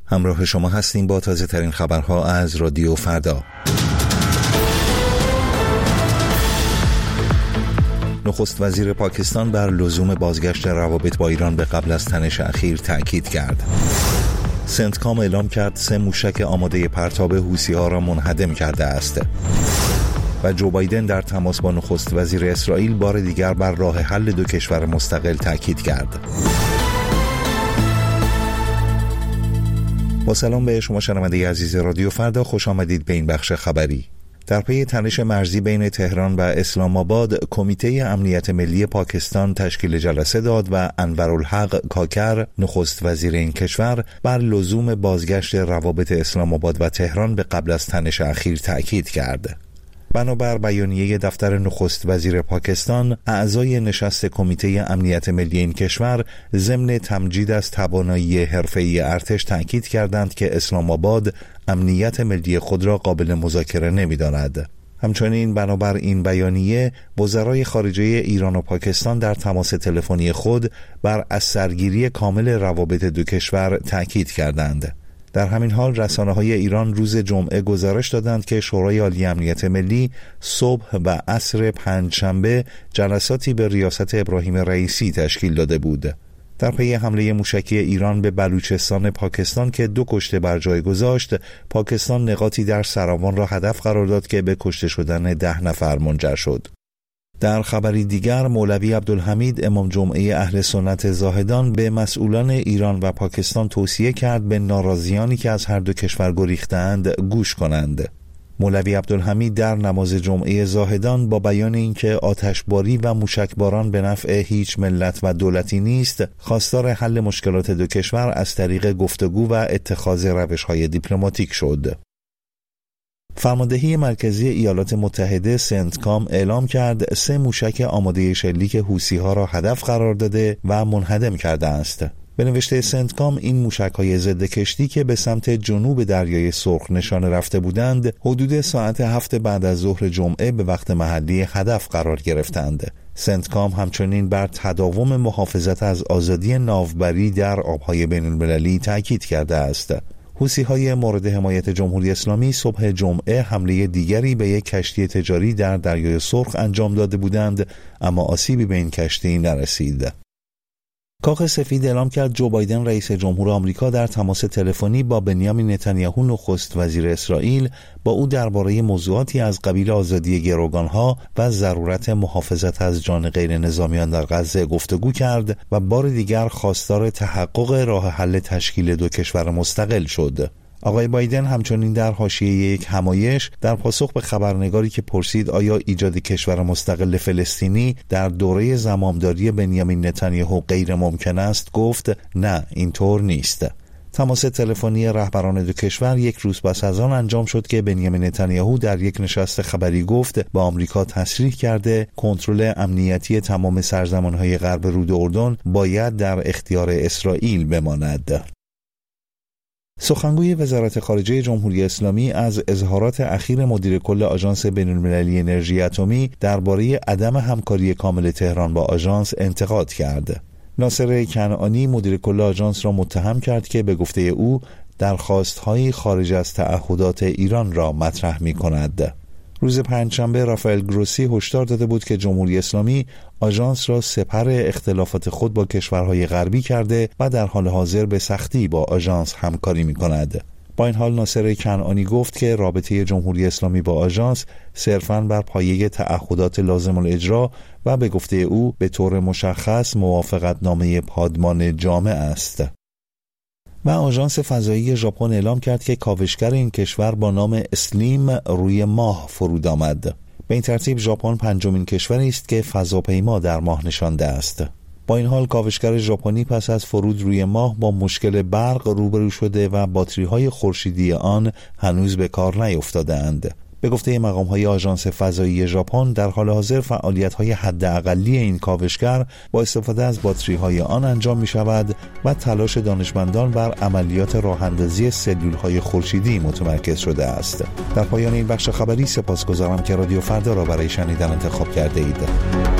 همراه شما هستیم با تازه ترین خبرها از رادیو فردا. نخست وزیر پاکستان بر لزوم بازگشت روابط با ایران به قبل از تنش اخیر تأکید کرد. سنتکام اعلام کرد 3 موشک آماده پرتاب حوثی‌ها را منهدم کرده است. و جو بایدن در تماس با نخست وزیر اسرائیل بار دیگر بر راه حل 2 کشور مستقل تأکید کرد. با سلام به شما شنونده عزیز رادیو فردا، خوش آمدید به این بخش خبری. در پی تنش مرزی بین تهران و اسلام آباد، کمیته امنیت ملی پاکستان تشکیل جلسه داد و انورالحق کاکر، نخست وزیر این کشور، بر لزوم بازگشت روابط اسلام آباد و تهران به قبل از تنش اخیر تأکید کرد. بنابر بیانیه دفتر نخست وزیر پاکستان، اعضای نشست کمیته امنیت ملی این کشور ضمن تمجید از توانایی حرفه‌ای ارتش تأکید کردند که اسلام آباد امنیت ملی خود را قابل مذاکره نمی‌داند. همچنین بنابر این بیانیه، وزرای خارجه ایران و پاکستان در تماس تلفنی خود بر از سرگیری کامل روابط 2 کشور تأکید کردند. در همین حال رسانه‌های ایران روز جمعه گزارش دادند که شورای عالی امنیت ملی صبح و عصر پنجشنبه جلساتی به ریاست ابراهیم رئیسی تشکیل داده بود. در پی حمله موشکی ایران به بلوچستان پاکستان که 2 کشته بر جای گذاشت، پاکستان نقاطی در سراوان را هدف قرار داد که به کشته شدن 10 نفر منجر شد. در خبری دیگر، مولوی عبدالحمید امام جمعه اهل سنت زاهدان به مسئولان ایران و پاکستان توصیه کرد به ناراضیانی که از هر 2 کشور گریختند گوش کنند. مولوی عبدالحمید در نماز جمعه زاهدان با بیان اینکه آتشباری و موشکباران به نفع هیچ ملت و دولتی نیست، خواستار حل مشکلات 2 کشور از طریق گفتگو و اتخاذ روش‌های دیپلماتیک شد. فرماندهی مرکزی ایالات متحده سنتکام اعلام کرد 3 موشک آماده شلیک حوثی‌ها را هدف قرار داده و منهدم کرده است. به نوشته سنتکام، این موشک‌های ضد کشتی که به سمت جنوب دریای سرخ نشانه رفته بودند، حدود ساعت 7 بعد از ظهر جمعه به وقت محلی هدف قرار گرفتند. سنتکام همچنین بر تداوم محافظت از آزادی ناوبری در آب‌های بین‌المللی تاکید کرده است. حوثی‌های مورد حمایت جمهوری اسلامی صبح جمعه حمله دیگری به یک کشتی تجاری در دریای سرخ انجام داده بودند، اما آسیبی به این کشتی نرسید. کاخ سفید اعلام کرد جو بایدن رئیس جمهور آمریکا در تماس تلفنی با بنیامین نتانیاهو نخست وزیر اسرائیل با او درباره موضوعاتی از قبیل آزادی گروگانها و ضرورت محافظت از جان غیر نظامیان در غزه گفتگو کرد و بار دیگر خواستار تحقق راه حل تشکیل 2 کشور مستقل شد. آقای بایدن همچنین در حاشیه یک همایش در پاسخ به خبرنگاری که پرسید آیا ایجاد کشور مستقل فلسطینی در دوره زمامداری بنیامین نتانیاهو غیر ممکن است گفت نه، اینطور نیست. تماس تلفنی رهبران 2 کشور 1 روز پس از آن انجام شد که بنیامین نتانیاهو در یک نشست خبری گفت با آمریکا تصریح کرده کنترل امنیتی تمام سرزمین‌های غرب رود اردن باید در اختیار اسرائیل بماند. سخنگوی وزارت خارجه جمهوری اسلامی از اظهارات اخیر مدیر کل آژانس بین‌المللی انرژی اتمی درباره عدم همکاری کامل تهران با آژانس انتقاد کرد. ناصر کنعانی مدیر کل آژانس را متهم کرد که به گفته او درخواست‌های خارج از تعهدات ایران را مطرح می‌کند. روز پنجشنبه رافائل گروسی هشدار داده بود که جمهوری اسلامی آژانس را سپر اختلافات خود با کشورهای غربی کرده و در حال حاضر به سختی با آژانس همکاری می‌کند. با این حال ناصر کنعانی گفت که رابطه جمهوری اسلامی با آژانس صرفاً بر پایه تعهدات لازم الاجرا و به گفته او به طور مشخص موافقتنامه پادمان جامع است. و آژانس فضایی ژاپن اعلام کرد که کاوشگر این کشور با نام اسلیم روی ماه فرود آمد. به این ترتیب ژاپن 5مین کشوری است که فضاپیما در ماه نشانده است. با این حال کاوشگر ژاپنی پس از فرود روی ماه با مشکل برق روبرو شده و باتری‌های خورشیدی آن هنوز به کار نیفتاده‌اند. به گفته مقام‌های آژانس فضایی ژاپن، در حال حاضر فعالیت‌های حداقلی این کاوشگر با استفاده از باتری‌های آن انجام می‌شود و تلاش دانشمندان بر عملیات راه‌اندازی سلول‌های خورشیدی متمرکز شده است. در پایان این بخش خبری سپاسگزارم که رادیو فردا را برای شنیدن انتخاب کرده اید.